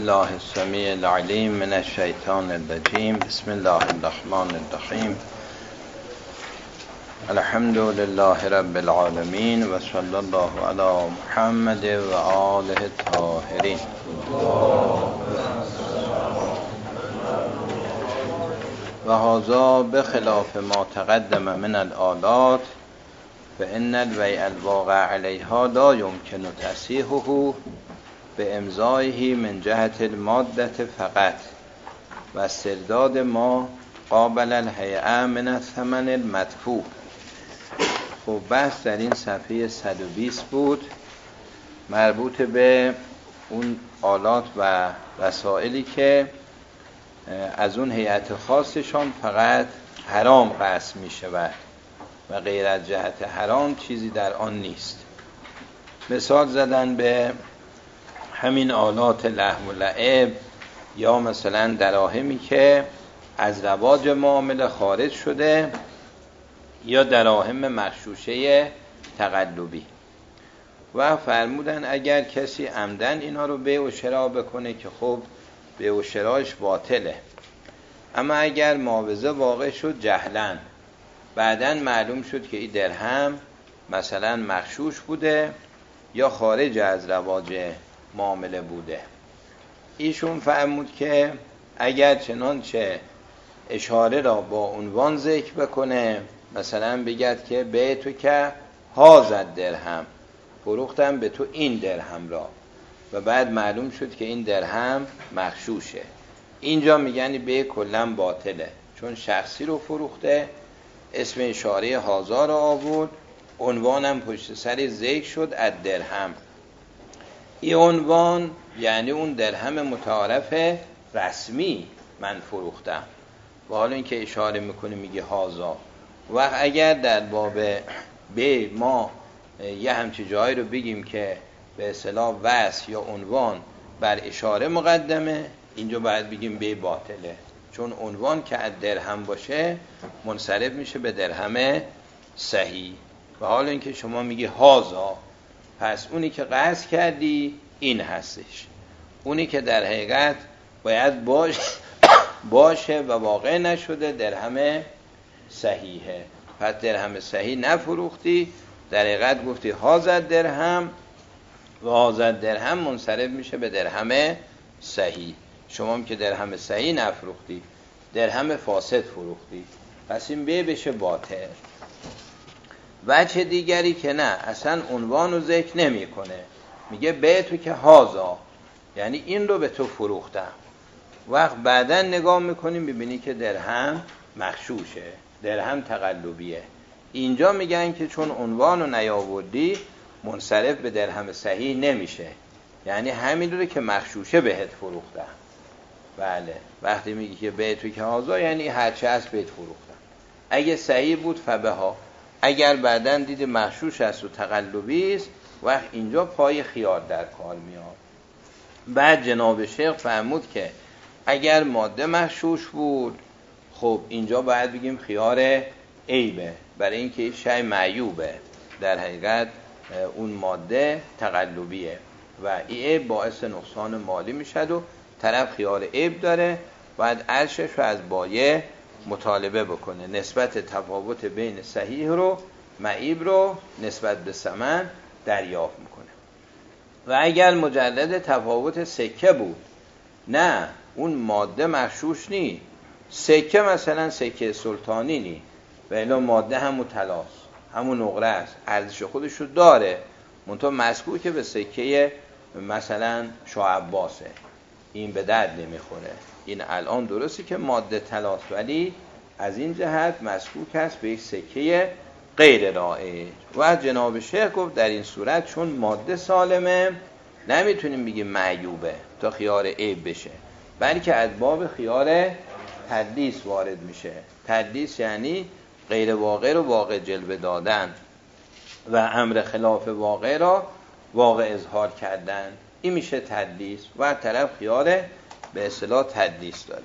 الله السمیع العلیم من الشیطان الرجیم. بسم الله الرحمن الرحیم. الحمد لله رب العالمین و صلی الله علی محمد و آله الطاهرین. و هذا بخلاف ما تقدم من الآلات فإن الویع الواقع علیها لا یمکن تصحیحه به امضایه من جهت الماده فقط و استرداد ما قابل الهیئه من الثمن المدفوع. خب بحث در این صفحه 120 بود، مربوط به اون آلات و وسائلی که از اون هیئت خاصشان فقط حرام قسم می شود و غیر از جهت حرام چیزی در آن نیست. مثال زدن به همین آلات لهو و لعب یا مثلا دراهمی که از رواج معامله خارج شده یا دراهم مغشوشه تقلبی. و فرمودن اگر کسی عمدن اینا رو بیع و شرا بکنه که خب بیع و شرایش باطله، اما اگر معاوضه واقع شد جهلاً، بعداً معلوم شد که این درهم مثلا مغشوش بوده یا خارج از رواج معامله بوده، ایشون فرمود که اگر چنانچه اشاره را با عنوان ذکر بکنه، مثلا بگد که به تو که هذا درهم، فروختم به تو این درهم را، و بعد معلوم شد که این درهم مغشوشه، اینجا میگن به کلا باطله، چون شخصی رو فروخته، اسم اشاره هذا را آورد، عنوانم پشت سر ذکر شد از درهم. این عنوان یعنی اون درهم متعارف رسمی من فروختم، و حالا این که اشاره میکنه میگه هازا. و اگر در باب به ما یه همچی جایی رو بگیم که به اصطلاح وصف یا عنوان بر اشاره مقدمه، اینجا باید بگیم به باطله، چون عنوان که از درهم باشه منصرف میشه به درهم صحیح. و حالا این که شما میگی هازا، پس اونی که قصد کردی این هستش، اونی که در حقیقت باید باشه و واقع نشده درهم صحیحه، پس درهم صحیح نفروختی، در حقیقت گفتی هازا درهم و هازا درهم منصرف میشه به درهم صحیح. شما هم که درهم صحیح نفروختی، درهم فاسد فروختی، پس این بشه باطل. وجه دیگری که نه، اصلا عنوان رو ذکر نمی کنه، میگه به تو که هازا، یعنی این رو به تو فروختم، وقت بعدن نگاه میکنیم ببینی که درهم مغشوشه، درهم تقلبیه، اینجا میگن که چون عنوان رو نیاوردی منصرف به درهم صحیح نمیشه، یعنی همین رو که مغشوشه بهت فروختم. بله، وقتی میگی که به تو که هازا یعنی هرچه از بهت فروختم، اگه صحیح بود فبها، اگر بعدن دید مغشوش است و تقلبی است، وقت اینجا پای خیار در کار میاد. بعد جناب شیخ فرمود که اگر ماده مغشوش بود، خب اینجا باید بگیم خیار عیبه، برای اینکه این شی معیوبه، در حقیقت اون ماده تقلبیه و این عیب باعث نقصان مالی میشد و طرف خیار عیب داره، باید ارشش رو از بایع مطالبه بکنه، نسبت تفاوت بین صحیح رو معیب رو نسبت به ثمن دریافت میکنه. و اگر مجرد تفاوت سکه بود، نه اون ماده مغشوش نی، سکه مثلا سکه سلطانی نی و الا ماده همون طلاست، همون نقره است، ارزش خودش رو داره، منتها مسکوکه به سکه مثلا شاه عباسه، این به درد نمیخوره. این الان درسته که ماده طلاست، ولی از این جهت مسکوک است به یک سکه غیر رایج. و جناب شیخ گفت در این صورت چون ماده سالمه نمیتونیم بگیم معیوبه تا خیار عیب بشه، بلکه از باب خیار تدلیس وارد میشه. تدلیس یعنی غیر واقع رو واقع جلوه دادن و امر خلاف واقع را واقع اظهار کردن، این میشه تدلیس و طرف خیار به اصطلاح تدلیس داره.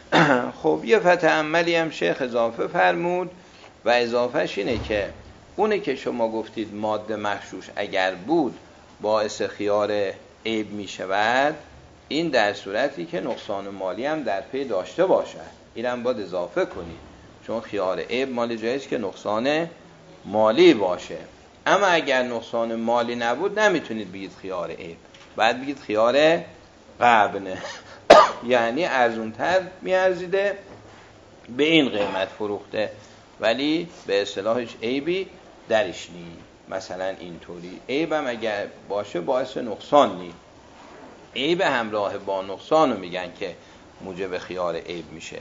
خب یه فتح عملی هم شیخ اضافه فرمود و اضافهش اینه که اونه که شما گفتید ماده مغشوش اگر بود باعث خیار عیب می شود، این در صورتی که نقصان مالی هم در پی داشته باشد، اینم باید اضافه کنید، چون خیار عیب مال جاییست که نقصان مالی باشه. اما اگر نقصان مالی نبود نمیتونید بگید خیار عیب، بعد بگید خیار غبن یعنی ارزونتر میارزیده، به این قیمت فروخته، ولی به اصطلاحش عیبی درش نی. مثلا اینطوری عیبم اگر باشه باعث نقصان نی، عیب همراه با نقصان رو میگن که موجب خیار عیب میشه.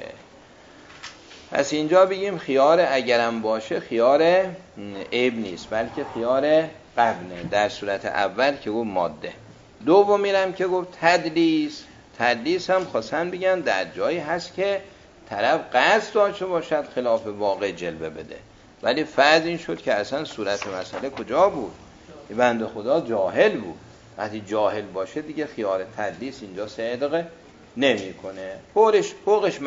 پس اینجا بگیم خیار اگرم باشه خیار عیب نیست، بلکه خیار غبنه در صورت اول که گفت ماده. دوم میرم که گفت تدلیس. تدلیس هم خواستن بگن در جایی هست که طرف قصد داشته باشد خلاف واقع جلوه بده، ولی فرض این شد که اصلا صورت مسئله کجا بود؟ بنده خدا جاهل بود. وقتی جاهل باشه دیگه خیار تدلیس اینجا صدقه نمی کنه، فوقش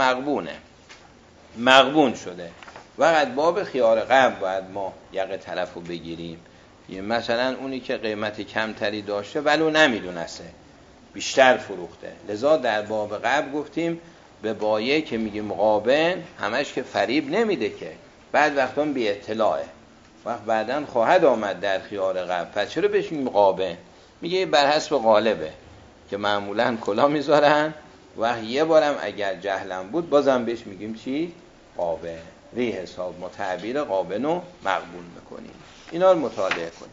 مغبون شده. وقت باب خیار غبن باید ما یقه طرف رو بگیریم. مثلا اونی که قیمت کمتری داشته ولو نمیدونسته بیشتر فروخته، لذا در باب غبن گفتیم به بایه که میگیم غابن همش که فریب نمیده که، بعد وقتا بی اطلاعه، وقت بعدن خواهد آمد در خیار غبن. پس چرا بهش میگیم غابن؟ میگه بر حسب غالبه که معمولا کلا میذارن، و یه بارم اگر جهلم بود بازم بهش میگیم چی؟ غابن. ری حساب ما تعبیر غابن رو مقبول میکنیم. اینا رو مطالعه کنیم.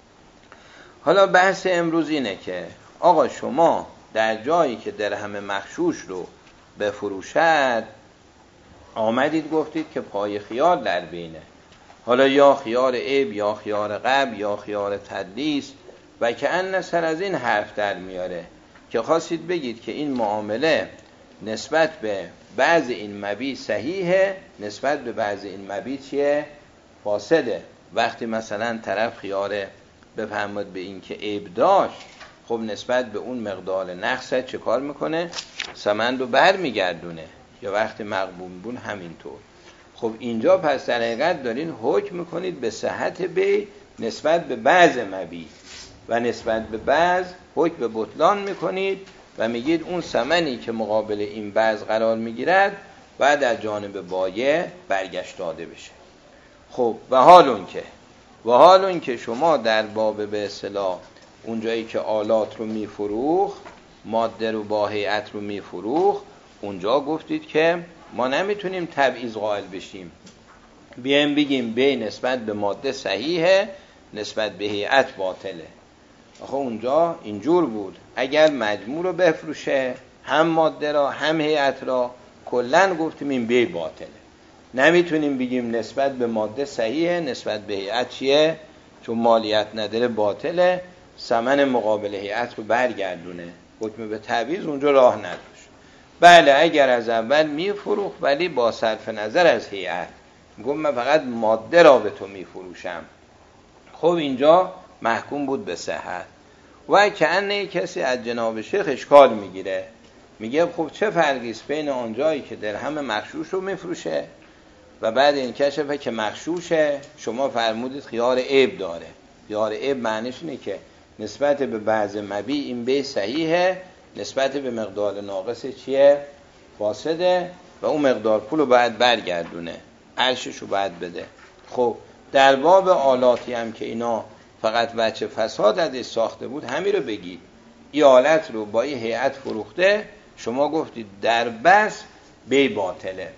حالا بحث امروز اینه که آقا شما در جایی که درهم مغشوش رو بفروشد آمدید گفتید که پای خیار در بینه، حالا یا خیار عیب یا خیار غبن یا خیار تدلیس، و که ان سر از این حرف در میاره که خواستید بگید که این معامله نسبت به بعض این مبیع صحیحه، نسبت به بعض این مبیع چیه؟ فاسده. وقتی مثلا طرف خیار بفهمد به این که عیب داشت، خب نسبت به اون مقدار نقصه چه کار میکنه؟ ثمن رو بر میگردونه. یا وقتی مغبون بود همینطور. خب اینجا پس در حقیقت دارین حکم میکنید به صحت بیع نسبت به بعض مبیع، و نسبت به بعض حکم به بطلان میکنید و میگید اون ثمنی که مقابل این بعض قرار میگیرد بعد از جانب بایع برگشت داده بشه. خب و حال اون که شما در باب به اصطلاح اونجایی که آلات رو میفروخ، ماده رو با هیئت رو میفروخ، اونجا گفتید که ما نمیتونیم تبعیض قائل بشیم، بیایم بگیم بی نسبت به ماده صحیحه نسبت به هیئت باطله. آخه اونجا اینجور بود اگر مجموع رو بفروشه، هم ماده را هم هیئت را، کلن گفتیم این بی باطله. نمیتونیم بگیم نسبت به ماده صحیحه نسبت به هیئت چیه؟ چون مالیت نداره باطله، ثمن مقابل هیئت رو برگردونه. حکم به تعویض اونجا راه نداشت. بله اگر از اول میفروخت ولی با صرف نظر از هیئت، میگم من فقط ماده را به تو میفروشم، خب اینجا محکوم بود به صحت. و کأنه کسی از جناب شیخ اشکال میگیره، میگه خب چه فرقی است بین اونجایی که درهم مغشوش رو میفروشه و بعد این کشفه که مغشوشه شما فرمودید خیار عیب داره. خیار عیب معنیش اینه که نسبت به بعض مبیع این بیع صحیحه، نسبت به مقدار ناقص چیه؟ فاسده، و اون مقدار پول رو باید برگردونه، عرشش رو باید بده. خب در باب آلاتی هم که اینا فقط وجه فساد ازش ساخته بود، همین رو بگید این آلت رو با این هیئت فروخته، شما گفتید در بس بیع باطله.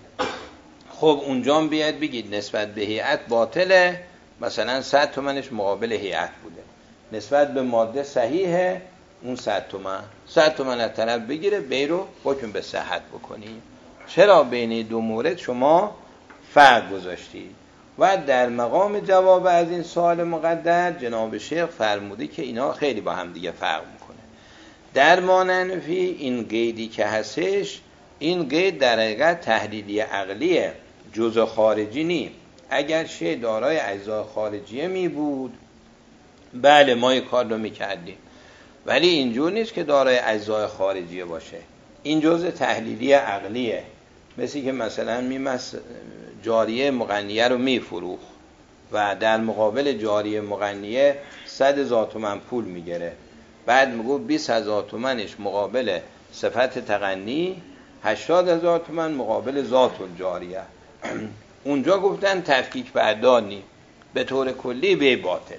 خب اونجا هم بیاید بگید نسبت به هیئت باطله، مثلا 100 تومنش مقابل هیئت بوده، نسبت به ماده صحیحه اون 100 تومن از طرف بگیره، بیع رو حکم به صحت بکنید. چرا بین دو مورد شما فرق گذاشتید؟ و در مقام جواب از این سوال مقدر جناب شیخ فرموده که اینا خیلی با هم دیگه فرق میکنه. در ماننفی این قیدی که هستش، این قید در حقیقت تحلیلی عقلیه، جزء خارجی نی. اگر شی دارای اجزای خارجیه می بود بله ما این کار رو میکردیم، ولی اینجور نیست که دارای اجزای خارجیه باشه، این جزء تحلیلی عقلیه. مثل که مثلا جاریه مغنیه رو میفروخ و در مقابل جاریه مغنیه 100,000 تومان پول میگیره، بعد میگو 20,000 تومنش مقابل صفت تغنی 80,000 تومان مقابل ذات الجاریه. اونجا گفتن تفکیک بردانی به طور کلی به باطله.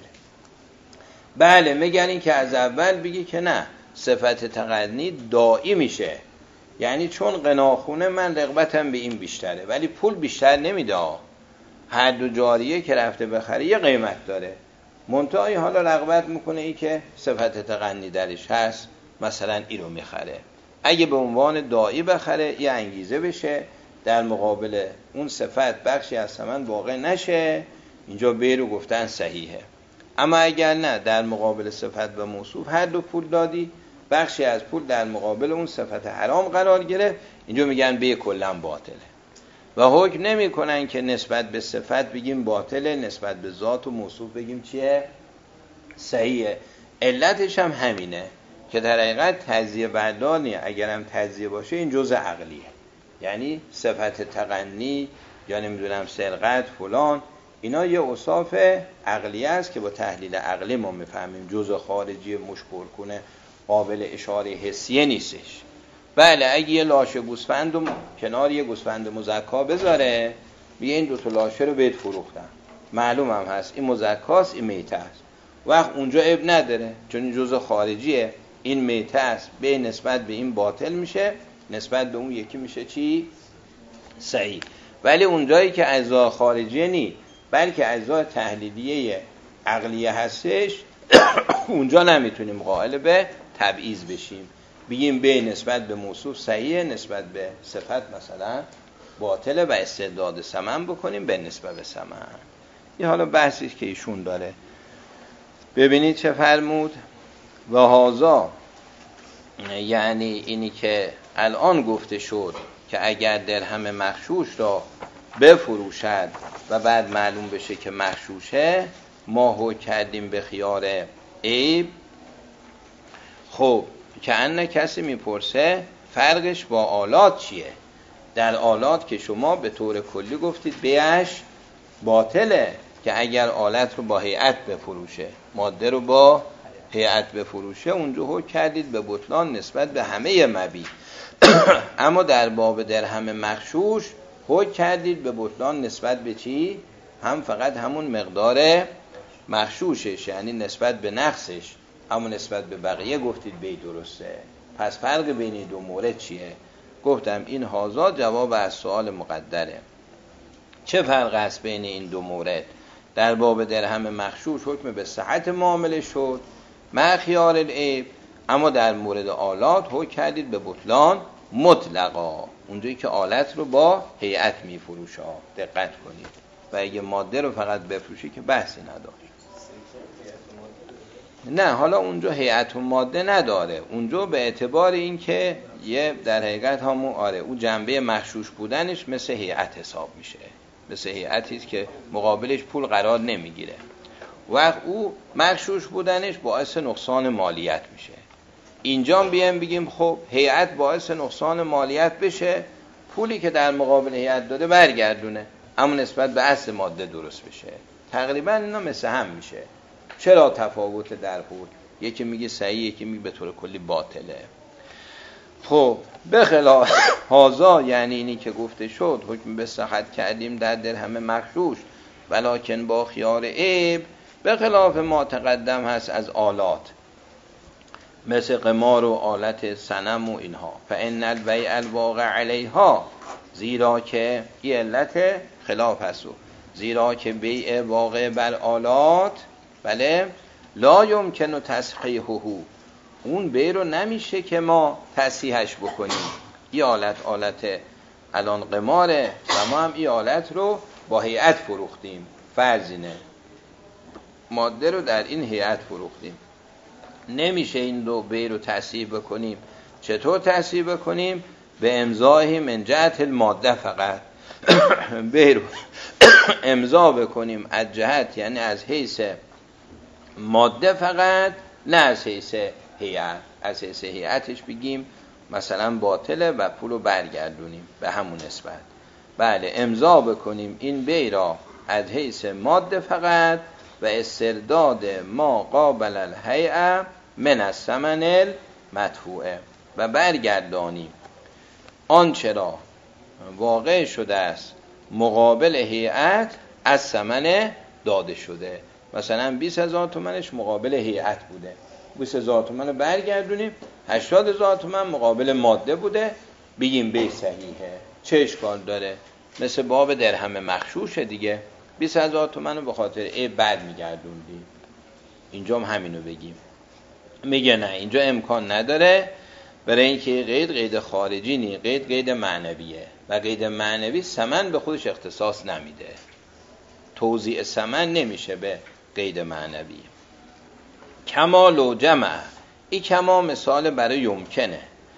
بله میگن این که از اول بگی که نه صفت تغنی دائی میشه، یعنی چون قناخونه من رغبتم به این بیشتره ولی پول بیشتر نمیده. هر دو جاریه که رفته بخره یه قیمت داره، منتهی حالا رغبت میکنه ای که صفت تغنی درش هست مثلا این رو میخره. اگه به عنوان دائی بخره یه انگیزه بشه در مقابل اون صفت بخشی از ثمن واقع نشه، اینجا به رو گفتن صحیحه. اما اگر نه در مقابل صفت و موصوف هر دو پول دادی، بخشی از پول در مقابل اون صفت حرام قرار گرفت، اینجا میگن به کلا باطله و حکم نمی کنن که نسبت به صفت بگیم باطله، نسبت به ذات و موصوف بگیم چیه؟ صحیحه. علتش هم همینه که در حقیقت تجزیه بردانی اگرم تجزیه باشه این جزء عقلیه، یعنی صفت تغنی یا نمیدونم سرقت فلان اینا یه اوصاف عقلیه است که با تحلیل عقلی ما میفهمیم جزء خارجی مشکل کنه قابل اشاره حسیه نیستش. بله اگه یه لاشه گوسفند و کنار یه گوسفند مزکا بذاره میگه این دو تا لاشه رو بهت فروختن، معلوم هم هست این مزکاست این میته است، وقت اونجا عیب نداره چون این جزء خارجیه، این میته است به نسبت به این باطل میشه، نسبت به اون یکی میشه چی؟ صحیح. ولی اونجایی که اجزا خارجیه نی بلکه اجزا تحلیلیه عقلیه هستش اونجا نمیتونیم قائل به تبعیض بشیم، بگیم به نسبت به موصوف صحیحه نسبت به صفت مثلا باطله و استعداد ثمن بکنیم به نسبت به ثمن. این حالا بحثی که ایشون داره. ببینید چه فرمود و هازا، یعنی اینی که الان گفته شد که اگر درهم مغشوش را بفروشد و بعد معلوم بشه که مغشوشه ما حکم کردیم به خیار عیب. خب که انه کسی میپرسه فرقش با آلات چیه؟ در آلات که شما به طور کلی گفتید بیعش باطله که اگر آلت رو با هیئت بفروشه ماده رو با هیئت بفروشه اونجا حکم کردید به بطلان نسبت به همه مبیع. اما در باب درهم مغشوش حکم کردید به بطلان نسبت به چی؟ هم فقط همون مقدار مغشوشش یعنی نسبت به نقصش، اما نسبت به بقیه گفتید بی درسته. پس فرق بین این دو مورد چیه؟ گفتم این هازا جواب از سوال مقدره. چه فرق است بین این دو مورد؟ در باب درهم مغشوش حکم به صحت معامله شد مع خیار العیب، اما در مورد آلات حکم کردید به بطلان مطلقا، اونجایی که آلت رو با هیئت میفروشه. دقت کنید و اگه ماده رو فقط بفروشی که بحثی نداره. نه حالا اونجا هیئت و ماده نداره، اونجا به اعتبار این که یه در حقیقت همون اون جنبه مغشوش بودنش مثل هیئت حساب میشه، مثل هیئتی است که مقابلش پول قرار نمیگیره، وقت او مغشوش بودنش باعث نقصان مالیت میشه. اینجا بیایم بگیم خب هیئت باعث نقصان مالیت بشه، پولی که در مقابل هیئت داده برگردونه اما نسبت به اصل ماده درست بشه. تقریبا اینا مثل هم میشه. چرا تفاوت در حکم؟ یکی میگه صحیح یکی میگه به طور کلی باطله. خب بخلاف هازا یعنی اینی که گفته شد حکم به صحت کردیم در درهم مغشوش ولکن با خیار عیب، بخلاف ما تقدم هست از آلات مثل قمار و آلت صنم و اینها. فان البیع الواقع علیها، زیرا که این علت خلاف هست، زیرا که بیع واقع بر آلات بله لا یمکن تصحیحه، اون بیع رو نمیشه که ما تصحیحش بکنیم. این آلت الان قماره و ما هم این آلت رو با هیئت فروختیم، فرضینه ماده رو در این هیئت فروختیم، نمیشه این دو بیع رو تصحیح بکنیم. چطور تصحیح بکنیم؟ به امضای من جهت الماده، فقط بیع رو امضا بکنیم از جهت یعنی از حیث ماده فقط، نه از حیث هیئت. از حیث هیئتش بگیم مثلا باطله و پولو برگردونیم به همون نسبت. بله امضا بکنیم این بیع را از حیث ماده فقط و استرداد ما قابل الهیئه من الثمن المدفوعه. و برگردانیم آنچه را واقع شده است مقابل هیئت از ثمن داده شده. مثلا 20,000 تومنش مقابل هیئت بوده، 20,000 تومن رو برگردونیم، 80,000 تومن مقابل ماده بوده، بگیم بی صحیحه. چه اشکال داره؟ مثل باب درهم مغشوش دیگه، 20,000 تومن رو به خاطر برمیگردوندیم. اینجا هم همینو بگیم. میگه نه، اینجا امکان نداره، برای اینکه قید خارجی نی، قید معنویه و قید معنوی ثمن به خودش اختصاص نمیده. توزیع ثمن نمیشه به قید معنوی. کمال و جمع، این کما مثال برای یمکنه.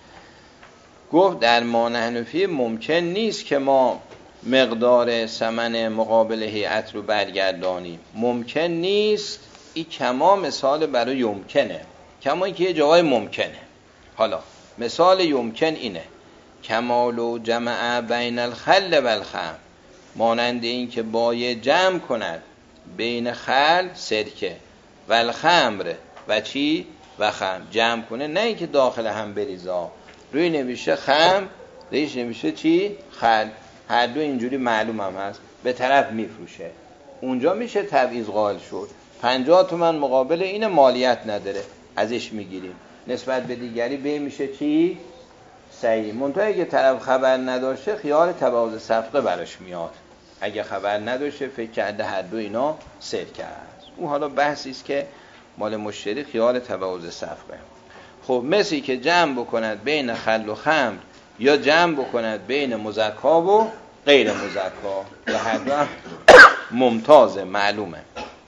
گفت در ما نحنفی ممکن نیست که ما مقدار ثمن مقابل هیئت رو برگردانیم. ممکن نیست، این کما مثال برای یمکنه. کما که یه جای ممکنه. حالا مثال یمکن اینه: کمال و جمع بین الخل و الخمر، مانند این که باید جمع کند بین خل سرکه و الخمر و چی؟ و خمر. جمع کنه، نه اینکه داخل هم بریزا. روی نوشته خمر، رویش نوشته چی؟ خل. هر دو اینجوری معلوم هم هست، به طرف میفروشه. اونجا میشه تبعیض قائل شد. 50 تومن مقابل این مالیت نداره، ازش میگیریم. نسبت به دیگری به میشه چی؟ صحیح. منتها اگه طرف خبر نداشته خیال تبعیض صفقه براش میاد. اگه خبر نداشته فکر کرده هر دو اینا سرکه است. اون حالا بحثی است که مال مشتری خیال تبعیض صفقه. خب مثلی که جمع بکند بین خل و خمر یا جمع بکند بین مزکا و غیر مزکا، و هر دو ممتازه، معلومه.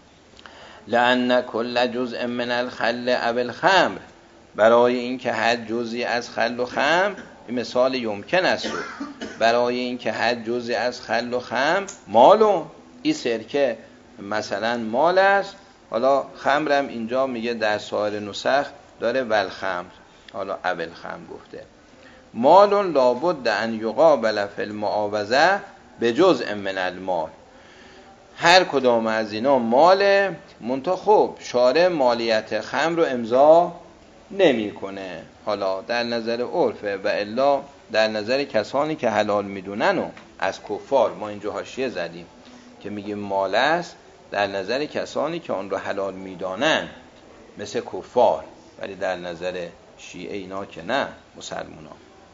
لأن کل جزء من الخل او الخمر، برای اینکه هر جزئی از خل و خمر، این مثال یمکن است، برای اینکه هر جزئی از خل و خمر مالو، این سرکه مثلا مال است. حالا خمرم اینجا میگه در سایر نسخ داره والخمر، حالا اول خمر گفته. مال لابد ان یقابل فی المعاوضه بجزء من المال، هر کدام از اینا ماله، منتها خب شارع مالیت خمر رو امضا نمیکنه. حالا در نظر عرفه و الا در نظر کسانی که حلال میدونن و از کفار، ما اینجا حاشیه زدیم که میگیم مال است، در نظر کسانی که آن رو حلال میدانن مثل کفار، ولی در نظر شیعه اینا که نه، مسلمونا.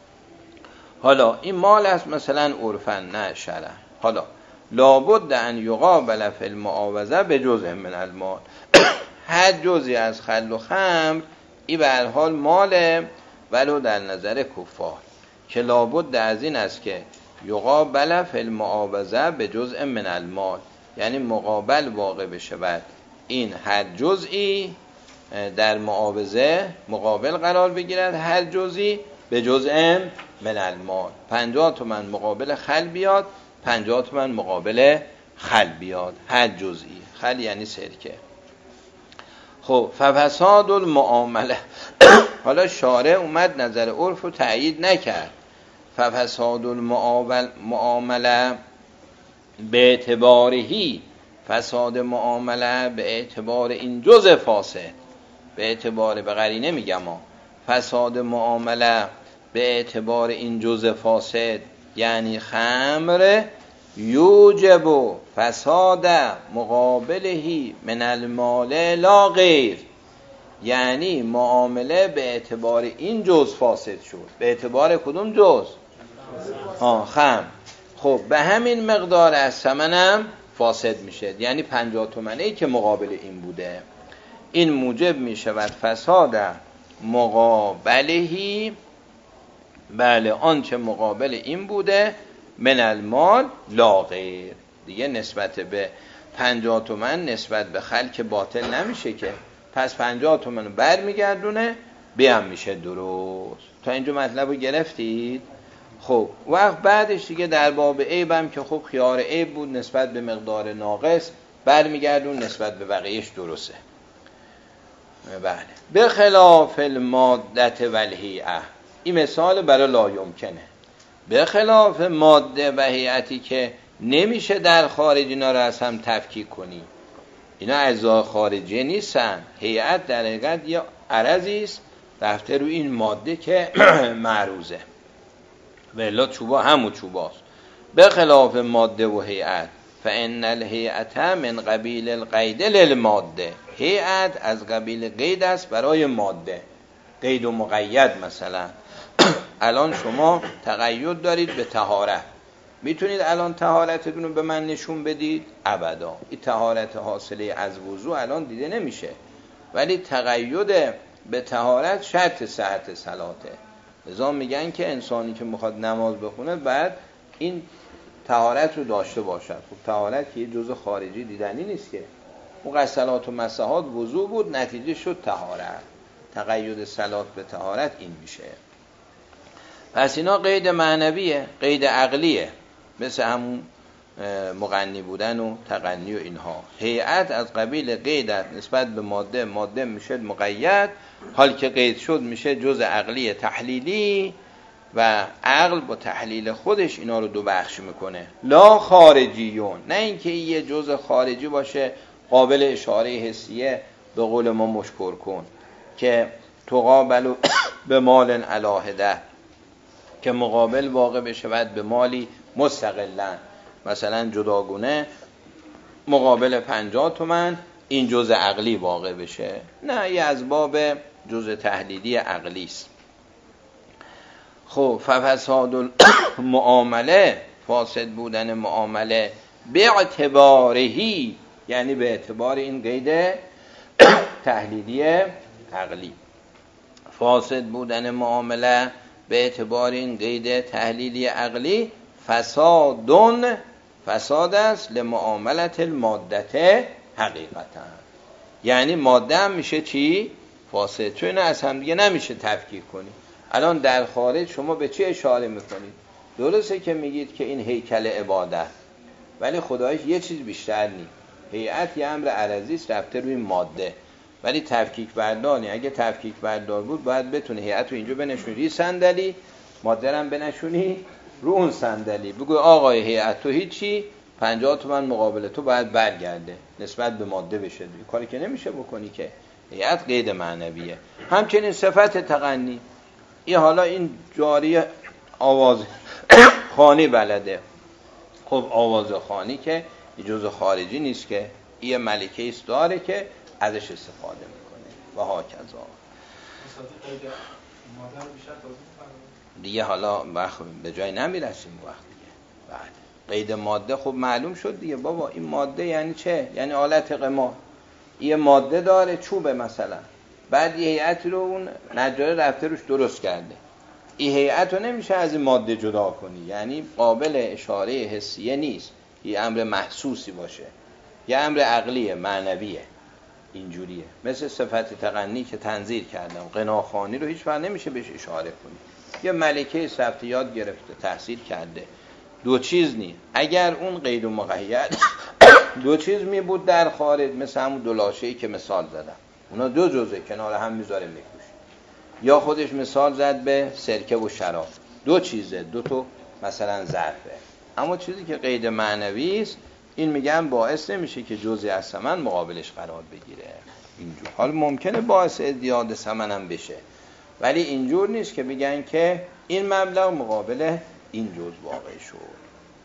حالا این مال است مثلا عرفا، نه شرعا. حالا لابد ان یقابل فی المعاوضه بجزء من المال، هر جزئی از خل و خمر این به هر حال ماله، ولو در نظر کفار، که لابد از این است که یقابل فی المعاوضه بجزء من المال، یعنی مقابل واقع بشه بعد این هر جزئی در معاوضه مقابل قرار بگیرد، هر جزئی به جزء من المال. 50 تومن مقابل خل بیاد، 50 تومن مقابل خل بیاد، هر جزئی. خل یعنی سرکه. خب ففساد المعامله، حالا شارع اومد نظر عرف رو تأیید نکرد. ففساد المعامله به اعتبارهی، فساد معامله به اعتبار این جزء فاسد، به اعتبار، به قرینه میگم فساد معامله به اعتبار این جزء فاسد یعنی خمر، یوجب فساد مقابلهی من المال لا غیر، یعنی معامله به اعتبار این جزء فاسد شد. به اعتبار کدوم جزء؟ خمر. خب به همین مقدار از ثمنم فاسد میشه، یعنی 50 تومنی که مقابل این بوده. این موجب میشود فساد مقابلهی، بله آنچه مقابل این بوده، من المال لا غیر. دیگه نسبت به 50 تومن نسبت به خلق باطل نمیشه که، پس 50 تومن بر میگردونه بیام میشه درست. تا اینجا مطلب رو گرفتید؟ خب وقت بعدش دیگه در باب عیبم که خب خیار عیب بود نسبت به مقدار ناقص، بر میگردون نسبت به بقیهش درسته. بله. به خلاف المادت والهیئه، این مثال برای لا یمکنه. به خلاف ماده و هیئتی که نمیشه در خارج اینا رو از هم تفکیک کنی، اینا اجزا خارجی نیستن. هیئت در حقیقت یه عرضی است رفته رو این ماده که معروضه، ولی چوبا همون چوباست. به خلاف ماده و هیئت، فان الهیئت من قبیل القید للماده، هیئت از قبیل قید است برای ماده، قید و مقید. مثلا الان شما تقید دارید به طهارت، میتونید الان طهارتتون رو به من نشون بدید؟ ابدا. این طهارت حاصله از وضوء الان دیده نمیشه، ولی تقید به طهارت شرط صحت صلاته. لذا میگن که انسانی که میخواد نماز بخونه بعد این طهارت رو داشته باشد. خب طهارت که یه جزء خارجی دیدنی نیست که، اون غسلات و مسحات وضوء بود، نتیجه شد طهارت. تقید صلات به طهارت این میشه. پس اینا قید معنویه، قید عقلیه، مثل همون مغنی بودن و تغنی و اینها. هیئت از قبیل قیدت نسبت به ماده، ماده میشه مقید، حال که قید شد میشه جزء عقلی تحلیلی و عقل با تحلیل خودش اینا رو دو بخش میکنه. لا خارجیون، نه اینکه یه جزء خارجی باشه قابل اشاره حسیه، به قول ما مشکر کن که تقابل به مال علاهده، که مقابل واقع بشه بعد به مالی مستقلن، مثلا جداگونه مقابل 50 تومن این جزء عقلی واقع بشه. نه، یه از باب جزء تحلیلی عقلی است. خب ففساد المعامله، فاسد بودن معامله، به اعتبارهی، یعنی به اعتبار این قید تحلیلی عقلی. فاسد بودن معامله به اعتبار این قید تحلیلی عقلی، فسادون، فساد است لمعاملت المادته حقیقتا. یعنی ماده هم میشه چی؟ فاسد، چون از هم دیگه نمیشه تفکیک کنی. الان در خارج شما به چی اشاره میکنید؟ درسته که میگید که این هیکل عبادت، ولی خدایش یه چیز بیشتر نیست. هیئت یه امر عرضی است رفته روی ماده، ولی تفکیک برداری، اگه تفکیک بردار بود باید بتونه هیئت رو اینجا بنشونی روی صندلی، ماده هم بنشونی رو اون صندلی، بگو آقای هیئت تو هیچی، 50 تومن مقابل تو باید برگرده نسبت به ماده بشه. کاری که نمیشه بکنی که، هیئت قید معنویه. همچنین صفت تغنی، این حالا این جاری آواز خانی بلده، خب آواز خانی که جزء خارجی نیست که، این ملکه است داره که ازش استفاده میکنه و ها کذا دیگه. حالا به جای نمیرسیم وقت دیگه. بعد قید ماده خب معلوم شد دیگه بابا، این ماده یعنی چه؟ یعنی آلت قمار. این ماده داره چوبه مثلا، بعد یه هیئتی رو اون نجار رفته روش درست کرده، این هیئت رو نمیشه از این ماده جدا کنی، یعنی قابل اشاره حسیه نیست، یه امر محسوسی باشه، یه امر عقلیه معنویه. اینجوریه مثل صفت تغنی که تنظیر کردم، غناخوانی رو هیچ وقت نمیشه بهش اشاره کنی. یه ملکه سفت یاد گرفته تحصیل کرده، دو چیز نی. اگر اون قید و مقید دو چیز می بود در خارج، مثل همون دو لاشه‌ای که مثال زدم، اونا دو جزء کنار هم میذاره میکوشه. یا خودش مثال زد به سرکه و شراب، دو چیزه، دو تا مثلا ظرفه. اما چیزی که قید معنوی است، این میگن باعث نمیشه که جزئی از ثمن مقابلش قرار بگیره. اینجور حال ممکنه باعث ازدیاد ثمن هم بشه، ولی اینجور نیست که بگن که این مبلغ مقابل این جزء واقع شد.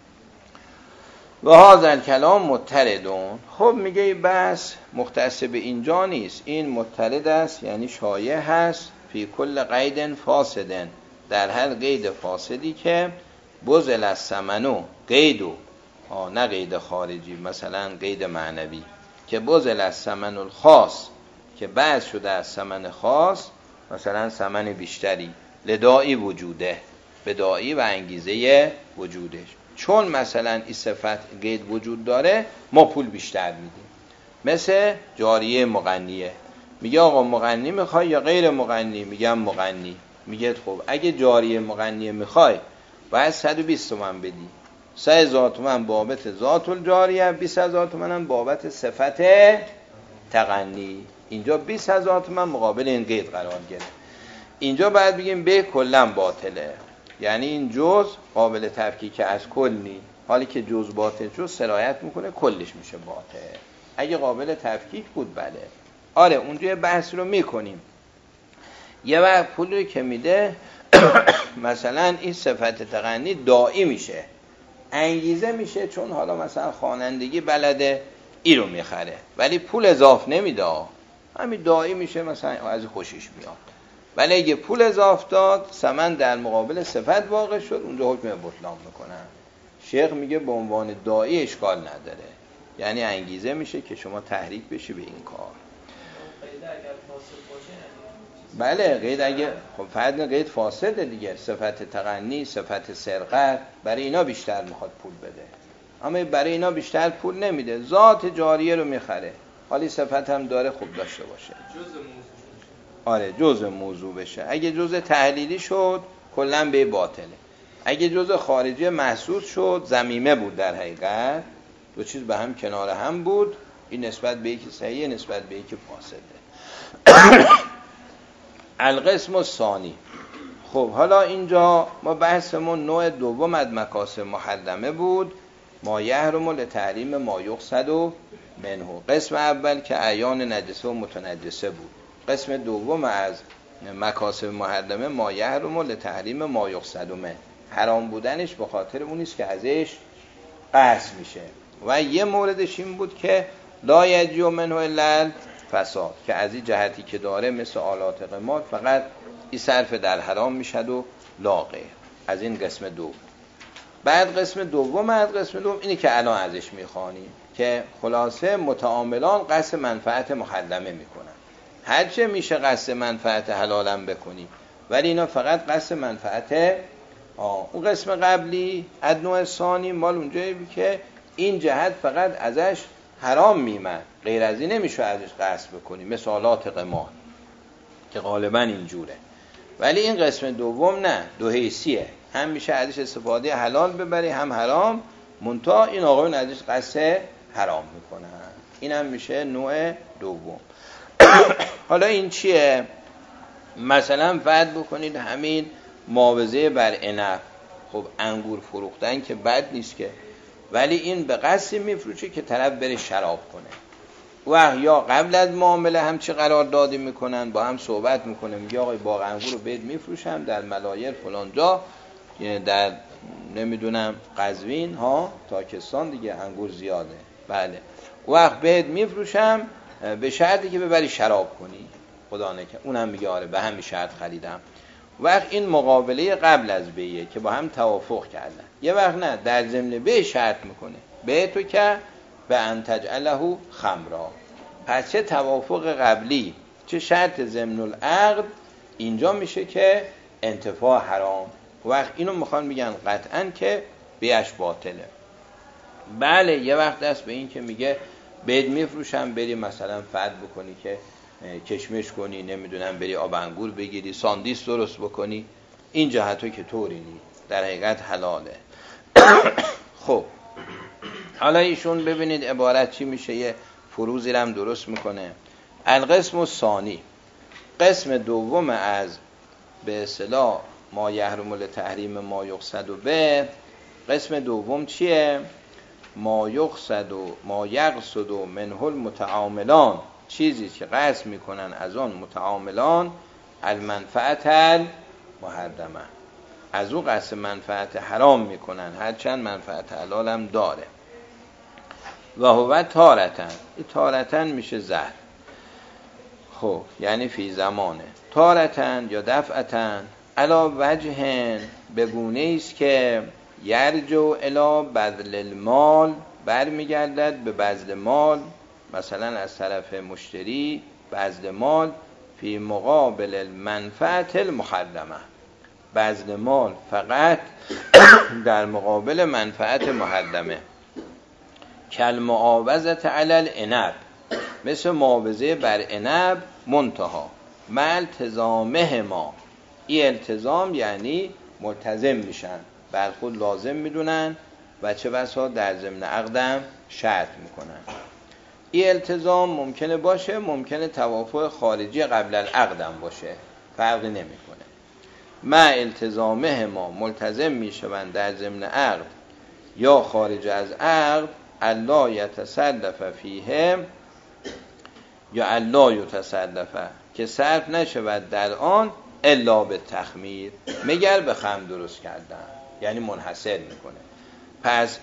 و هذا الکلام مضطردون. خب میگه بس مختص به اینجا نیست، این مضطرد است، یعنی شایع هست فی کل قید فاسدن، در هر قید فاسدی که بذل از ثمنو قیدو، نه قید خارجی، مثلا قید معنوی که بذل از ثمن الخاص، که بعض شده از ثمن خاص، مثلا ثمن بیشتری، لداعی وجوده، به داعی و انگیزه وجودش. چون مثلا این صفت قید وجود داره ما پول بیشتر میدیم. مثل جاریه مغنیه، میگه آقا مغنی میخوای یا غیر مغنی؟ میگم مغنی. میگه خب اگه جاریه مغنی میخوای باید 120 تومن بدی، 3,000 تومن بابت ذات الجاریه، 20,000 تومن هم بابت صفت تغنی. اینجا 20,000 تومن مقابل این قید قرار گرفت. اینجا باید بگیم به کلا باطله، یعنی این جز قابل تفکیک از کل نی، حالی که جز باطل جز سرایت میکنه کلش میشه باطل. اگه قابل تفکیک بود بله، آره اونجا بحث رو میکنیم یه وقت پولی که میده مثلا این صفت تغنی داعی میشه، انگیزه میشه، چون حالا مثلا خوانندگی بلده ای رو میخره، ولی پول اضاف نمیده، همین داعی میشه، مثلا از خوشش میاد. ولی اگه پول اضاف داد، ثمن در مقابل صفت واقع شد، اونجا حکم بطلان میکنن. شیخ میگه به عنوان داعی اشکال نداره، یعنی انگیزه میشه که شما تحریک بشی به این کار. بله قید اگه خب فرض قید فاسده دیگه، صفت تغنی، صفت سرقت، برای اینا بیشتر میخواد پول بده، اما برای اینا بیشتر پول نمیده، ذات جاریه رو میخره، حالی صفت هم داره خوب داشته باشه. آره جزء موضوع بشه. اگه جزء تحلیلی شد کلا به باطله، اگه جزء خارجی محسوس شد ذمیمه بود، در حقیقت دو چیز به هم کنار هم بود، این نسبت به یکی صحیحه، نسبت به یکی فاسده. القسم الثانی. خب حالا اینجا ما بحثمون نوع دوم از مکاسب محرمه بود، ما یحرم لتحریم ما یقصد منه. قسم اول که اعیان نجسه و متنجسه بود، قسم دوم از مکاسب محرمه ما یحرم لتحریم ما یقصد منه، حرام بودنش به خاطر اونیست که ازش قصد میشه. و یه موردش این بود که لا یجی منه الا فساد، که از این جهتی که داره مثل آلات قمار فقط این صرف در حرام میشد و لاغه. از این قسم دوم. بعد قسم دوم از قسم دوم اینی که الان ازش میخوانیم، که خلاصه متعاملان قصد منفعت محرمه میکنن، هرچه میشه قصد منفعت حلالم بکنی، ولی اینا فقط قصد منفعت. اون قسم قبلی از نوع ثانی مال اونجایی که این جهت فقط ازش حرام میمد، غیر از این نمیشه ازش قصد بکنی، مثالات قمار که غالبا اینجوره. ولی این قسم دوم نه، دو حیثیه، هم میشه ازش استفاده حلال ببری هم حرام، منتها این آقایون ازش قصد حرام میکنن، این هم میشه نوع دوم. حالا این چیه؟ مثلا فرض بکنید همین معاوضه بر عنب، خب انگور فروختن که بد نیست که، ولی این به قصد میفروشه که طرف بره شراب کنه، و یا قبل از معامله هم چه قراردادی میکنن، با هم صحبت میکنه، میگه آقای باغ انگور رو بهت میفروشم در ملایر فلان جا، در نمیدونم قزوین ها، تاکستان دیگه انگور زیاده، بله وقت بهت میفروشم به شرطی که ببری شراب کنی، خدا نکنه. اونم میگه آره به همین شرط خریدم. وقت این مقابله قبل از بیعه که با هم توافق کردن. یه وقت نه، در ضمن بیع شرط میکنه به تو که به انتجعله خمرا. پس چه توافق قبلی چه شرط ضمن العقد اینجا میشه که انتفاع حرام. وقت اینو میخوان میگن قطعا که بیعش باطله. بله یه وقت دست به این که میگه بهت میفروشم بری مثلا فرض بکنی که کشمش کنی، نمیدونم بری آب انگور بگیری، ساندیس درست بکنی، این جهتو که طوری نی، در حقیقت حلاله. خب حالا ایشون ببینید عبارت چی میشه، یه فروزی هم درست میکنه. القسم الثانی، قسم دوم از به اصطلاح ما یحرم لتحریم ما یقصد و به، قسم دوم چیه؟ ما یقصد و ما یقصد و منه المتعاملان، چیزی که قصد میکنن از آن متعاملان المنفعت المحرمه، از او قصد منفعت حرام میکنن، هرچند منفعت حلال هم داره. و هو تارتن، این تارتن میشه زهر، خب یعنی فی زمانه، تارتن یا دفعتن علا وجهن، بگونه است که یرجو الی بذل المال، برمیگردد به بذل مال، مثلا از طرف مشتری بذل مال، فی مقابل المنفعت المحرمه، بذل مال فقط در مقابل منفعت محرمه، کل معاوضت علی العنب، مثل معاوضه بر عنب، منتها مع التزامه ما، این التزام یعنی ملتزم میشن، بر خود لازم میدونن و چه بسا در ضمن عقدم شرط میکنن. این التزام ممکنه باشه، ممکنه توافق خارجی قبل العقدم باشه، فرقی نمیکنه. مع التزامه ما، ملتزم میشون در ضمن عقد یا خارج از عقد، الا یتصرف فیه یا الا یتصرف، که صرف نشود در آن الا به تخمیر، مگر به خمر درست کردن، یعنی منحصر میکنه. پس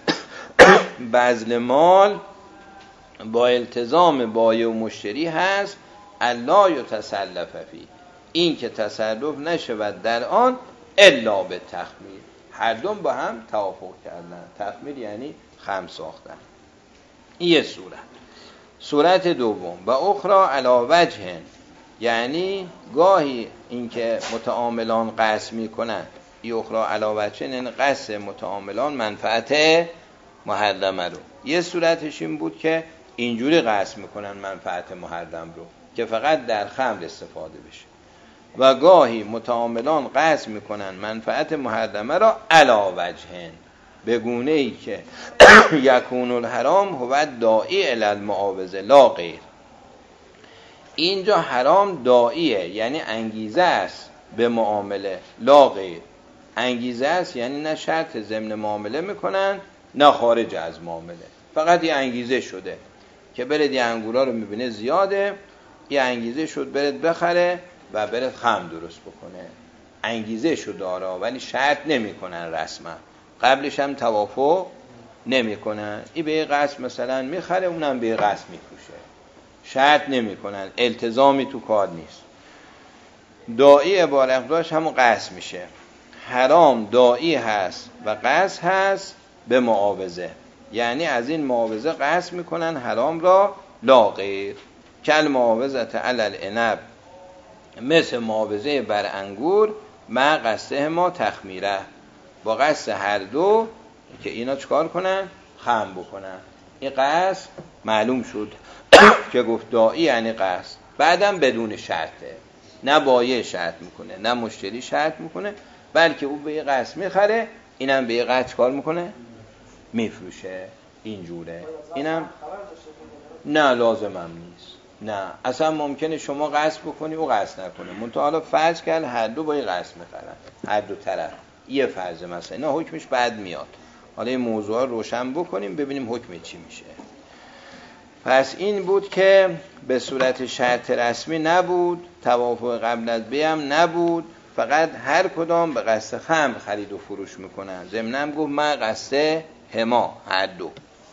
بذل مال با التزام بایع و مشتری هست الا یتصرف فی، این که تصرف نشود در آن الا به تخمیر، هر دو با هم توافق کردن. تخمیر یعنی خمر ساختن. این یه صورت دوم و اخرى علی وجه، یعنی گاهی اینکه متعاملان قصد میکنن، این اخرى علی وجه یعنی قصد متعاملان منفعت محرمه رو. یه صورتش این بود که اینجوری قصد میکنن منفعت محرم رو که فقط در خمر استفاده بشه، و گاهی متعاملان قصد میکنن منفعت محرمه را علی وجه، به گونه ای که یکون الحرام هو داعی الی المعاوضه لا غیر. اینجا حرام داعیه یعنی انگیزه است به معامله، لا غیر انگیزه است یعنی نه شرط ضمن معامله میکنن نه خارج از معامله، فقط یه انگیزه شده که برید یه انگورا رو میبینه زیاده، یه انگیزه شد برید بخره و برید خمر درست بکنه، انگیزه شد دارا، ولی شرط نمیکنن رسما، قبلش هم توافق نمیکنن، این به قصد مثلا میخره اونم به قصد میفروشه، شرط نمیکنن، التزامی تو کار نیست. داعی عبارت داشت همون قصد میشه. حرام داعی هست و قصد هست به معاوضه، یعنی از این معاوضه قصد میکنن حرام را، لا غیر. کل معاوضت علی العنب، مثل معاوضه بر انگور، ما قصده ما تخمیره، با قصد هر دو که اینا چکار کنن؟ خمر بکنن. این قصد معلوم شد که گفت داعی یعنی قصد، بعدم بدون شرطه، نه بایع شرط میکنه نه مشتری شرط میکنه، بلکه او به یه قصد میخره، اینم به یه قصد چکار میکنه؟ میفروشه. اینجوره. اینم نه لازم هم نیست، نه اصلا ممکنه شما قصد بکنی او قصد نکنه، منتها حالا فرض کرد هر دو با یه قصد میخرن، هر دو طرف، یه فرض مثلا، نه حکمش بعد میاد، حالا این موضوع رو روشن بکنیم ببینیم حکم چی میشه. پس این بود که به صورت شرط رسمی نبود، توافق قبل از بیعم نبود، فقط هر کدام به قصد خمر خرید و فروش میکنن، ضمناً گفت من قصد حما، هر دو.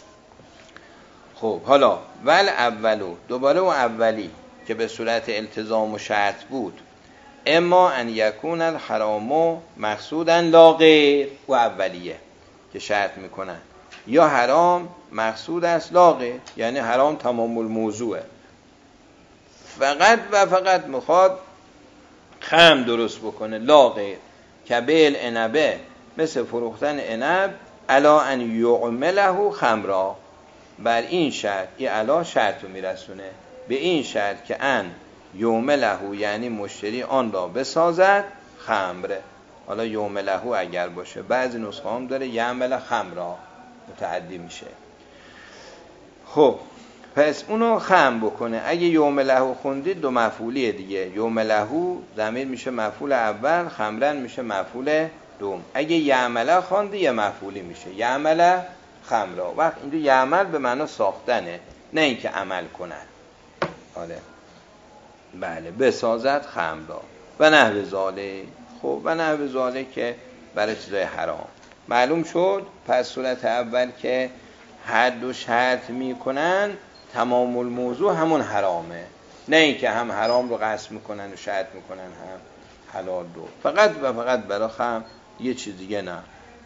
خب حالا ول اولو، دوباره اون اولی که به صورت التزام و شرط بود، اما ان یکون الحرام مقصودا لا غیر، و اولیه که شرط میکنن، یا حرام مقصود است لا غیر، یعنی حرام تمام الموضوعه، فقط و فقط میخواد خمر درست بکنه، لا غیر، که بیل عنبه، مثل فروختن عنب، الا ان یعمله خمرا، بر این شرط، این الا شرط رو میرسونه به این شرط که ان یعمله، یعنی مشتری آن را بسازد خمره. حالا یعمله اگر باشه، بعضی نسخه هم داره یعمل خمرا، متعدی میشه. خب پس اونو خمر بکنه. اگه یعمله خوندید دو مفعولیه دیگه، یعمله ضمیر میشه مفعول اول، خمرن میشه مفعول دوم. اگه یعمله خواندی یه مفعولی میشه، یعمل خمرا. وقت اینجا یعمل به معنی ساختنه، نه اینکه عمل کنن. آره بله، بسازد خمرا و نحو ذالک. خب و نحو ذالک که برای چیزای حرام معلوم شد. پس صورت اول که هر دو شرط میکنن، تمام الموضوع همون حرامه، نه اینکه هم حرام رو قصد میکنن و شرط میکنن هم حلال رو، فقط و فقط برای خمر، یه چیز دیگه نه.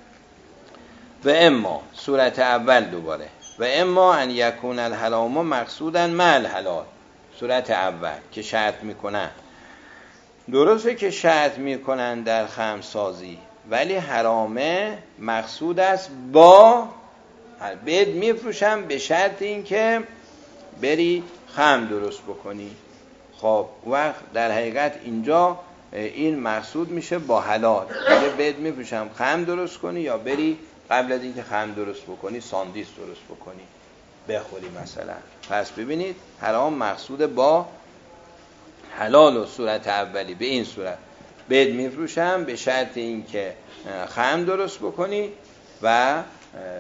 و اما صورت اول دوباره، و اما ان یکون الحرام مقصودا مع الحلال، صورت اول که شرط میکنن، درسته که شرط میکنن در خمر سازی، ولی حرامه مقصود است با بید میفروشم به شرط این که بری خمر درست بکنی. خب وقت در حقیقت اینجا این مقصود میشه با حلال، یا بید میفروشم خمر درست کنی، یا بری قبل از اینکه خمر درست بکنی ساندویچ درست بکنی بخوری مثلا. پس ببینید حرام مقصود با حلال و صورت اولی به این صورت، بید میفروشم به شرط این که خمر درست بکنی و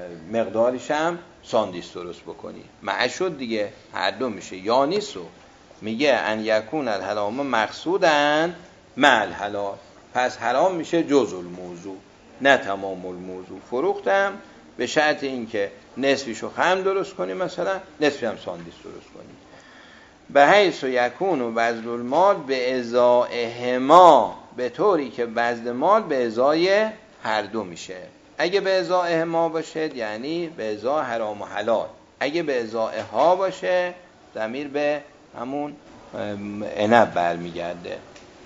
مقدارش هم ساندویچ درست بکنی. معه شد دیگه، هر دو میشه، یا نیست و میگه ان یکون الحرام مقصودن مع الحلال، پس حرام میشه جزء الموضوع نه تمام الموضوع. فروختم به شرط اینکه نصفیشو خام درست کنی، مثلا نصفی هم ساندویچ درست کنی. به حیث یکون و بذل المال به ازائهما، به طوری که بذل مال به ازای هر دو میشه. اگه به ازائهما باشه یعنی به ازای حرام و حلال، اگه به ازای ها باشه ضمیر به همون عنب برمیگرده.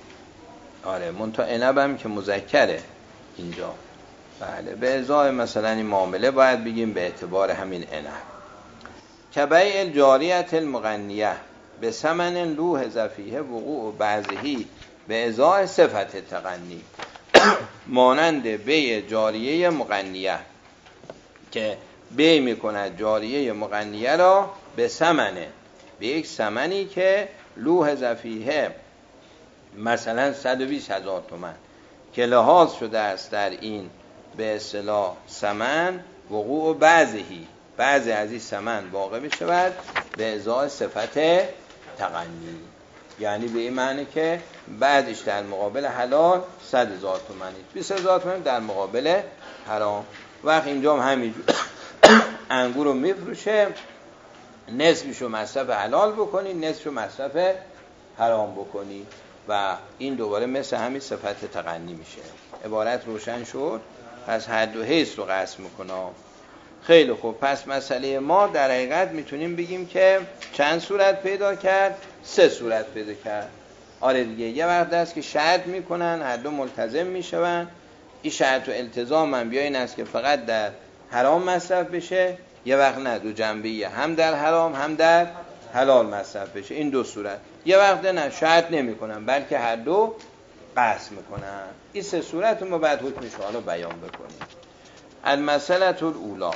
آره منتها عنب هم که مذکره اینجا. بله به ازای مثلا این معامله باید بگیم به اعتبار همین عنب. که بیع الجاریت المغنیه به ثمن لوح فیه وقوع بعضهی به ازای صفت تغنی، مانند بیع جاریه مغنیه که بیع میکند جاریه مغنیه را به ثمنه، به یک ثمنی که لوح فیه مثلا 120,000 تومان که لحاظ شده است در این به اصطلاح ثمن وقوع بعضی از این ثمن واقع بشود به ازای صفت تغنی، یعنی به این معنی که بعدش در مقابل حلال 100,000 تومانی 20,000 تومان در مقابل حرام. وقت اینجا هم همینجور انگور رو میفروشه، نصفشو مصرف حلال بکنی نصفشو مصرف حرام بکنی و این دوباره مثل همین صفت تغنی میشه. عبارت روشن شد؟ پس هر دو حیث رو قسم میکنه. خیلی خوب، پس مسئله ما در حقیقت میتونیم بگیم که چند صورت پیدا کرد؟ 3 صورت پیدا کرد. آره دیگه، یه وقت است که شرط میکنن هر دو ملتزم میشون، این شرط و التزام هم بیا این است که فقط در حرام مصرف بشه، یه وقت نه، دو جنبه‌ایه، هم در حرام هم در حلال مصرف بشه. این دو صورت. یه وقت نه شرط نمیکنن بلکه هر دو قسم میکنن. این 3 صورت ما بعد حکمش رو حالا بیان بکنیم. المسئله الاولی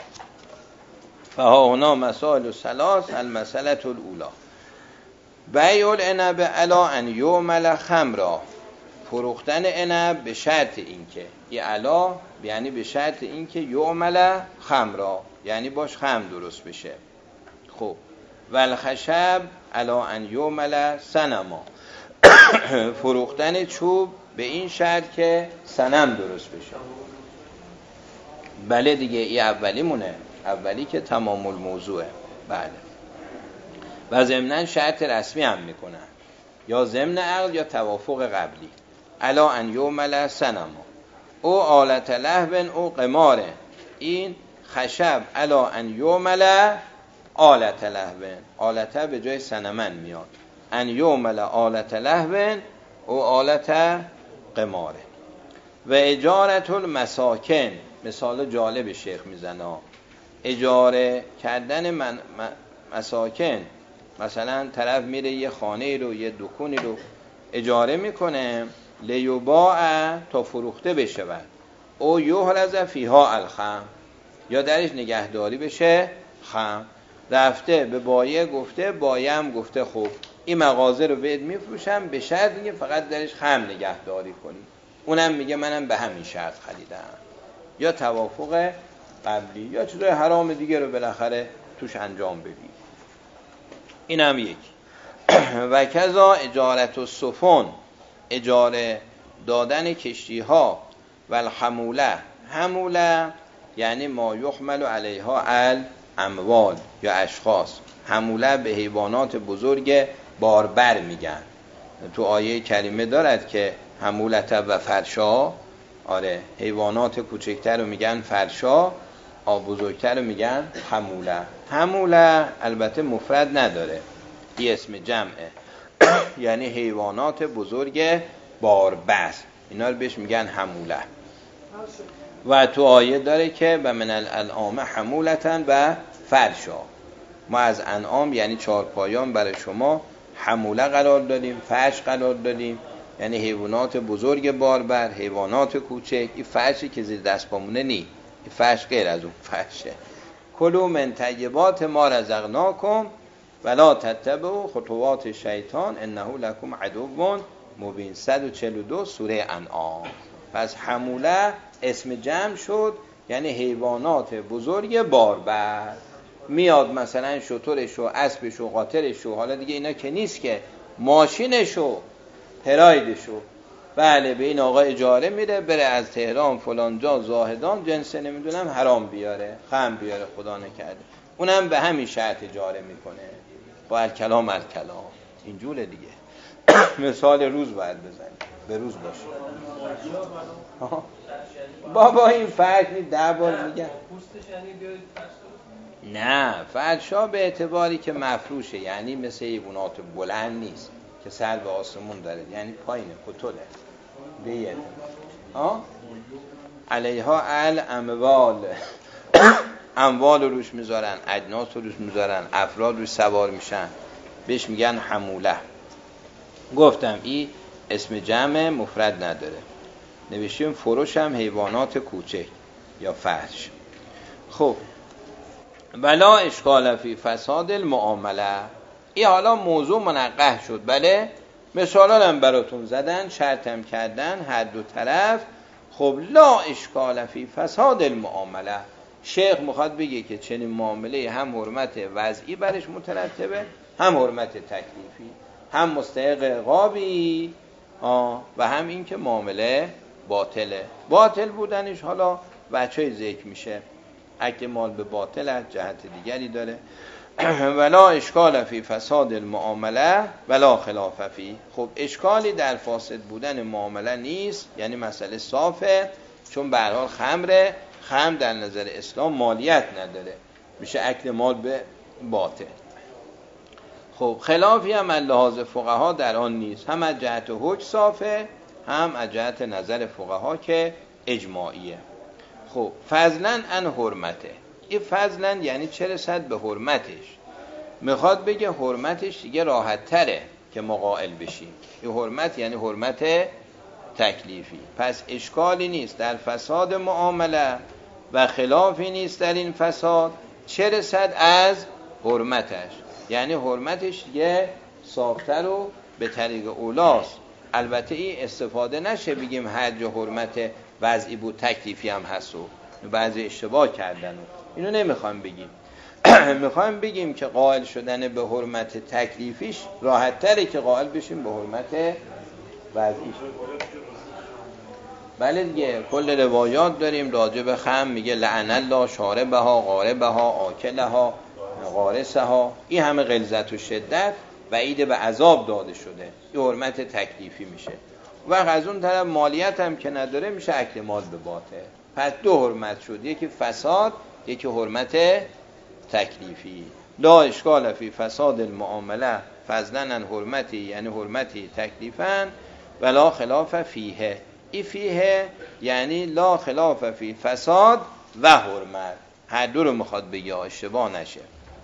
فها هنا مسائل 3. المسئله الاولی بیع العنب علی ان یعمل خمرا، فروختن عنب به شرط اینکه این علا یعنی به شرط اینکه یعمل خمرا یعنی باش خمر درست بشه. خب والخشب علی ان یعمل صنما، فروختن چوب به این شرط که صنم درست بشه. بله دیگه، این اولی مونه، اولی که تمام الموضوعه. بله. و ضمناً شرط رسمی هم میکنن، یا ضمن عقد یا توافق قبلی. الا ان یعمل صنما او آلت لهو او قمار، این خشب الا ان یعمل آلت لهو، آلت به جای صنمن میاد، ان یعمل آلت لهو او آلت قماره. و اجارت المساکن، مثال جالب شیخ میزنه، اجاره کردن مساکن، مثلا طرف میره یه خانه رو یه دکونی رو اجاره میکنه لیباع تا فروخته بشه او یحرز فیها الخمر، یا درش نگهداری بشه خمر. رفته به بایع گفته، بایع هم گفته خب این مغازه رو بهت میفروشم به شرط اینکه فقط درش خمر نگهداری کنی، اونم میگه منم به همین شرط خریدم. یا توافق قبلی یا چیزای حرام دیگه رو بالاخره توش انجام بدی. این هم یکی. و کذا اجارت السفن، اجاره دادن کشتی ها. و الحموله، حموله یعنی ما یحمل علیها الاموال یا اشخاص. حموله به حیوانات بزرگ باربر میگن. تو آیه کریمه دارد که حمولت و فرشا، آره حیوانات کوچکتر رو میگن فرشا، بزرگتر رو میگن حموله. حموله البته مفرد نداره، این اسم جمعه، یعنی حیوانات بزرگ باربر، اینا رو بهش میگن حموله. و تو آیه داره که و من الانعام حمولتن و فرشا، ما از انعام یعنی چارپایان برای شما حموله قرار دادیم، فرش قرار دادیم، یعنی حیوانات بزرگ باربر، حیوانات کوچک. این فرشی که زیر دست پامونه نی، این فرش غیر از اون فرشه. کلوا من طیبات ما رزقناکم ولا تتبعوا خطوات شیطان انه لکم عدو مبین. 142 سوره انعام. پس حموله اسم جمع شد، یعنی حیوانات بزرگ باربر. میاد مثلا شترش و اسبش و قاطرش و حالا دیگه اینا که نیست که ماشینش و پرایدش و بله به این آقا اجاره میره بره از تهران فلان جا زاهدان جنس نمیدونم حرام بیاره خم بیاره خدا نکرده اونم به همین شرط اجاره میکنه با الکلام اینجوره دیگه. مثال روز باید بزنیم به روز باشه بابا این فرق نیست 10 بار میگن نه فرشا به اعتباری که مفروشه یعنی مثل ایوونات بلند نیست که سر به آسمون داره یعنی پایینه کتوله به یه اعتبار علیها الاموال اموال روش میذارن اجناس روش میذارن افراد روش سوار میشن بهش میگن حموله. گفتم این اسم جمع مفرد نداره نوشتیم فروش هم حیوانات کوچک یا فحش. خب ولا اشکال فی فساد المعامله این حالا موضوع منقح شد بله مثالا هم براتون زدن شرطم کردن هر دو طرف. خب لا اشکال فی فساد المعامله شیخ میخواد بگه که چنین معامله هم حرمت وضعی برش مترتبه هم حرمت تکلیفی هم مستحق عقابی و هم این که معامله باطله. باطل بودنش حالا بچه ذکر میشه اگه مال به باطل از جهت دیگری داره. ولا اشکال فی فساد المعامله ولا خلاف فی. خب اشکالی در فاسد بودن معامله نیست یعنی مسئله صافه چون به هر حال خمر در نظر اسلام مالیت نداره میشه اکل مال به باطل. خب خلافی هم لحاظ فقها در آن نیست هم از جهت حکم صافه هم از جهت نظر فقها که اجماعیه. خب فضلا ان حرمته این فضلا یعنی چه رسد به حرمتش میخواد بگه حرمتش دیگه راحت تره که مقائل بشیم این حرمت یعنی حرمت تکلیفی پس اشکالی نیست در فساد معامله و خلافی نیست در این فساد چه رسد از حرمتش یعنی حرمتش دیگه صافتر و به طریق اولاست. البته این استفاده نشه بگیم هر جا حرمت وضعی بود تکلیفی هم هست و بعضی اشتباه کردن اینو نمیخوایم بگیم. میخوایم بگیم که قائل شدن به حرمت تکلیفیش راحت تره که قائل بشیم به حرمت وضعیش. بله دیگه کل روایات داریم راجع به خمر میگه لعن الله شاربها غاربها آکلها غارسها این همه غلظت و شدت وعید به عذاب داده شده این حرمت تکلیفی میشه. وقت از اون طرف مالیت هم که نداره میشه اکل مال به باطل. پس دو حرمت شد یکی فساد یکی حرمت تکلیفی. لا اشکال فی فساد المعامله فضلا عن حرمتی یعنی حرمتی تکلیفا ولا خلاف فیه ای فیه یعنی لا خلاف فی فساد و حرمت هر دو رو میخواد بگه اشتباه نشه.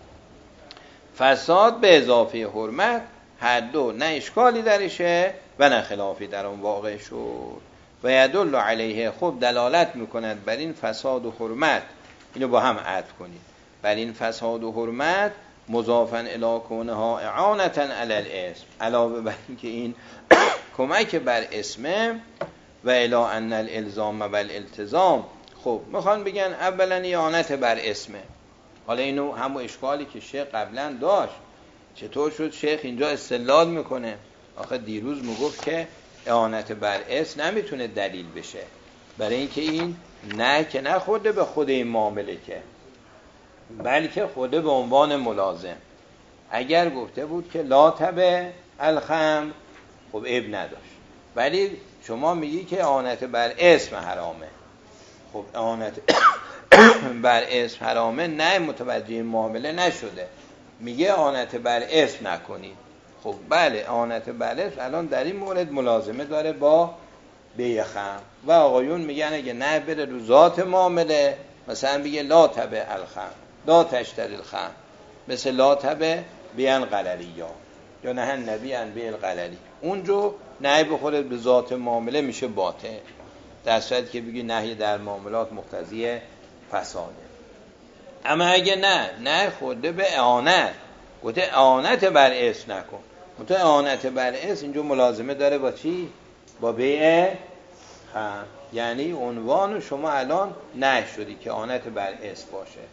فساد به اضافه حرمت هر دو نه اشکالی درشه و نه خلافی در اون واقع شد. و یدل علیه خوب دلالت میکند بر این فساد و حرمت اینو با هم عطف کنید بر این فساد و حرمت مضافا الی کونها اعانتا علی الاسم علاوه بر این که این کمک بر اسمه و الی ان الالزام و الالتزام. خب میخوان بگن اولا اعانت بر اسمه حالا اینو همون اشکالی که شیخ قبلا داشت چطور شد شیخ اینجا استدلال میکنه آخه دیروز میگفت که اعانت بر اسم نمیتونه دلیل بشه برای اینکه این نه که نخورده به خود این معامله که بلکه خود به عنوان ملازم اگر گفته بود که لا تبع الخمر خب عیب نداشت ولی شما میگی که اعانت بر اسم حرامه. خب اعانت بر اسم حرامه نه متوجه این معامله نشده میگه اعانت بر اسم نکنید. خب بله اعانت بر اسم الان در این مورد ملازمه داره با بیع خمر و آقایون میگن اگه نه بره رو ذات معامله مثلا بگه لا تبع الخمر لا تشتری الخمر مثل لا تبع بیع القللی یا نه نبی ان بیع القللی اونجا نه بخوره به ذات معامله میشه باطل در صورتی که بگی نهی در معاملات مقتضی فساده. اما اگه نه خورده به اعانت گفته اعانت بر اسم نکن تو اعانت بر اسم اینجا ملازمه داره با چی؟ با بیع خمر یعنی عنوان شما الان نه شدی که اعانت بر اسم باشه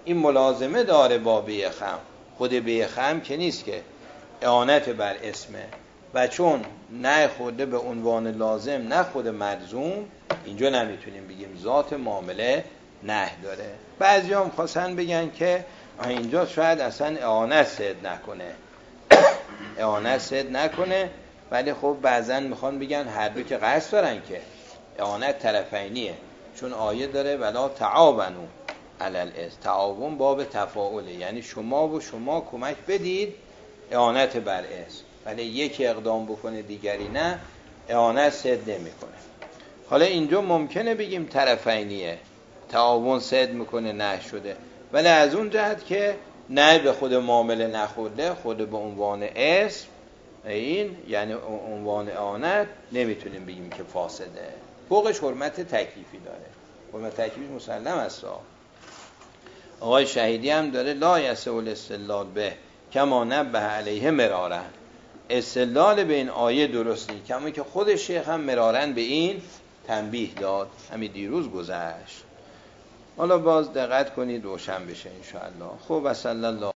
این ملازمه داره با بیخم. خود بیخم که نیست که اعانت بر اسمه و چون نه خورده به عنوان لازم نه خود ملزوم، اینجا نمیتونیم بگیم ذات معامله نه داره. بعضی هم خواستن بگن که اینجا شاید اصلا اعانت صد نکنه اعانت صد نکنه، ولی خب بعضن میخوان بگن هر دو که قصد دارن که اعانت طرفینیه، چون آیه داره ولا تعاونوا علی الاثم. تعاون باب تفاعله، یعنی شما و شما کمک بدید اعانت بر اسم، ولی یکی اقدام بکنه دیگری نه، اعانت صد نمیکنه. حالا اینجا ممکنه بگیم طرفینیه، تعاون صد میکنه نه شده، ولی از اون جهت که نه به خود معامله نخورده، خود به عنوان اسم این یعنی عنوان اعانت نمیتونیم بگیم که فاسده. فوقش حرمت تکلیفی داره، حرمت تکلیفی مسلم است. آقای شهیدی هم داره لا یسع الاستدلال به کما نبه علیه مرارا. استدلال به این آیه درست نیست، کما که خود شیخ هم مرارا به این تنبیه داد، همین دیروز گذشت. حالا باز دقت کنید روشن بشه ان شاء الله. خب صلی الله